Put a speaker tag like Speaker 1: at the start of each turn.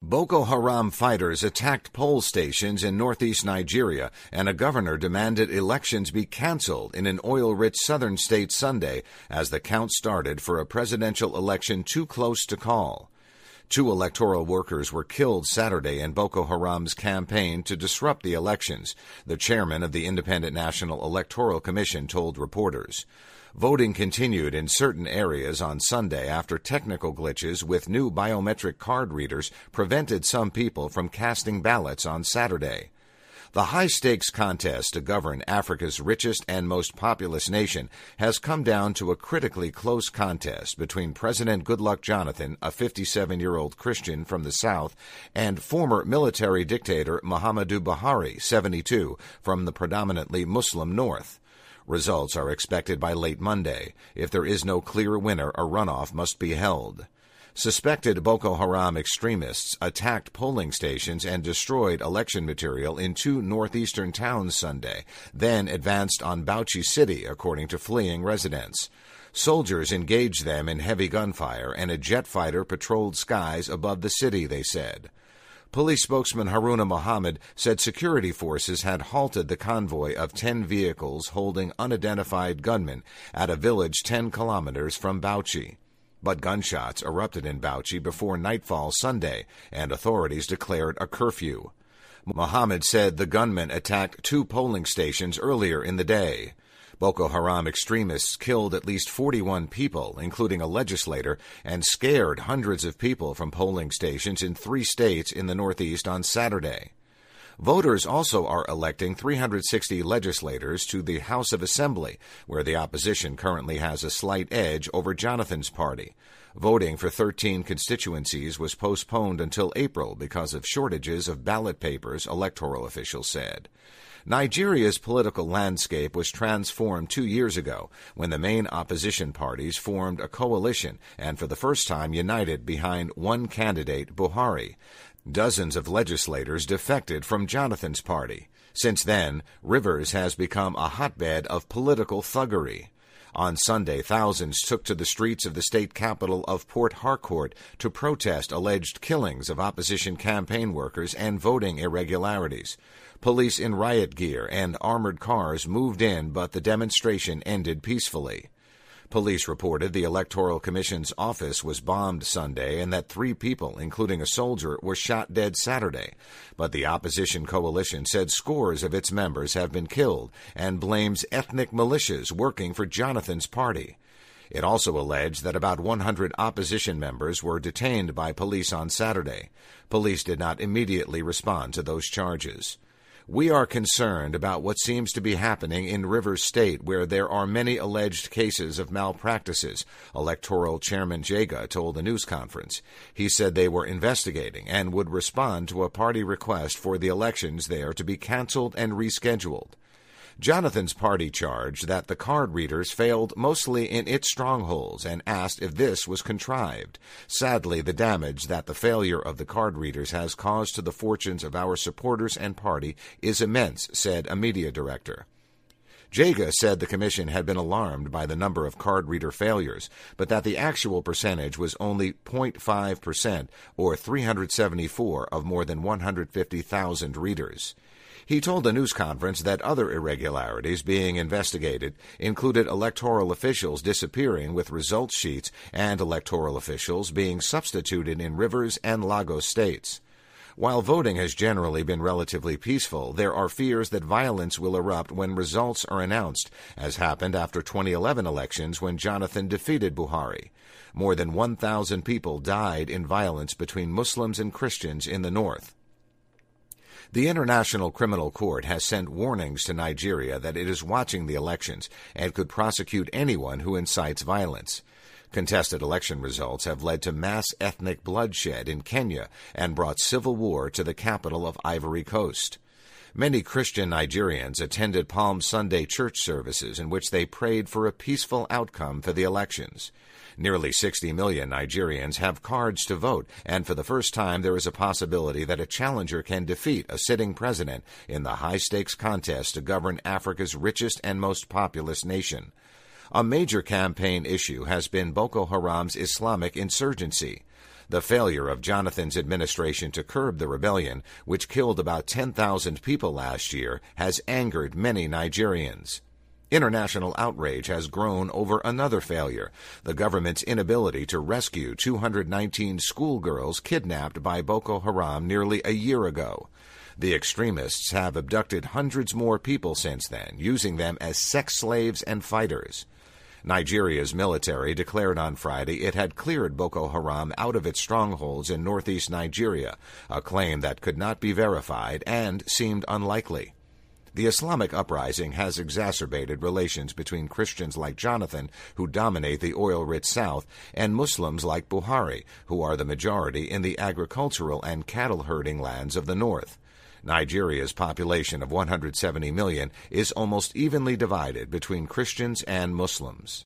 Speaker 1: Boko Haram fighters attacked poll stations in northeast Nigeria, and a governor demanded elections be canceled in an oil-rich southern state Sunday as the count started for a presidential election too close to call. 2 electoral workers were killed Saturday in Boko Haram's campaign to disrupt the elections, the chairman of the Independent National Electoral Commission told reporters. Voting continued in certain areas on Sunday after technical glitches with new biometric card readers prevented some people from casting ballots on Saturday. The high-stakes contest to govern Africa's richest and most populous nation has come down to a critically close contest between President Goodluck Jonathan, a 57-year-old Christian from the South, and former military dictator Muhammadu Buhari, 72, from the predominantly Muslim North. Results are expected by late Monday. If there is no clear winner, a runoff must be held. Suspected Boko Haram extremists attacked polling stations and destroyed election material in 2 northeastern towns Sunday, then advanced on Bauchi City, according to fleeing residents. Soldiers engaged them in heavy gunfire, and a jet fighter patrolled skies above the city, they said. Police spokesman Haruna Mohammed said security forces had halted the convoy of 10 vehicles holding unidentified gunmen at a village 10 kilometers from Bauchi. But gunshots erupted in Bauchi before nightfall Sunday, and authorities declared a curfew. Mohammed said the gunmen attacked 2 polling stations earlier in the day. Boko Haram extremists killed at least 41 people, including a legislator, and scared hundreds of people from polling stations in 3 states in the Northeast on Saturday. Voters also are electing 360 legislators to the House of Assembly, where the opposition currently has a slight edge over Jonathan's party. Voting for 13 constituencies was postponed until April because of shortages of ballot papers, electoral officials said. Nigeria's political landscape was transformed 2 years ago when the main opposition parties formed a coalition and for the first time united behind one candidate, Buhari. Dozens of legislators defected from Jonathan's party. Since then, Rivers has become a hotbed of political thuggery. On Sunday, thousands took to the streets of the state capital of Port Harcourt to protest alleged killings of opposition campaign workers and voting irregularities. Police in riot gear and armored cars moved in, but the demonstration ended peacefully. Police reported the Electoral Commission's office was bombed Sunday and that 3 people, including a soldier, were shot dead Saturday. But the opposition coalition said scores of its members have been killed and blames ethnic militias working for Jonathan's party. It also alleged that about 100 opposition members were detained by police on Saturday. Police did not immediately respond to those charges. We are concerned about what seems to be happening in Rivers State, where there are many alleged cases of malpractices, Electoral Chairman Jega told the news conference. He said they were investigating and would respond to a party request for the elections there to be canceled and rescheduled. Jonathan's party charged that the card readers failed mostly in its strongholds and asked if this was contrived. Sadly, the damage that the failure of the card readers has caused to the fortunes of our supporters and party is immense, said a media director. Jega said the commission had been alarmed by the number of card reader failures, but that the actual percentage was only 0.5%, or 374 of more than 150,000 readers. He told the news conference that other irregularities being investigated included electoral officials disappearing with results sheets and electoral officials being substituted in Rivers and Lagos states. While voting has generally been relatively peaceful, there are fears that violence will erupt when results are announced, as happened after 2011 elections when Jonathan defeated Buhari. More than 1,000 people died in violence between Muslims and Christians in the north. The International Criminal Court has sent warnings to Nigeria that it is watching the elections and could prosecute anyone who incites violence. Contested election results have led to mass ethnic bloodshed in Kenya and brought civil war to the capital of Ivory Coast. Many Christian Nigerians attended Palm Sunday church services in which they prayed for a peaceful outcome for the elections. Nearly 60 million Nigerians have cards to vote, and for the first time there is a possibility that a challenger can defeat a sitting president in the high-stakes contest to govern Africa's richest and most populous nation. A major campaign issue has been Boko Haram's Islamic insurgency. The failure of Jonathan's administration to curb the rebellion, which killed about 10,000 people last year, has angered many Nigerians. International outrage has grown over another failure, the government's inability to rescue 219 schoolgirls kidnapped by Boko Haram nearly a year ago. The extremists have abducted hundreds more people since then, using them as sex slaves and fighters. Nigeria's military declared on Friday it had cleared Boko Haram out of its strongholds in northeast Nigeria, a claim that could not be verified and seemed unlikely. The Islamic uprising has exacerbated relations between Christians like Jonathan, who dominate the oil-rich South, and Muslims like Buhari, who are the majority in the agricultural and cattle-herding lands of the North. Nigeria's population of 170 million is almost evenly divided between Christians and Muslims.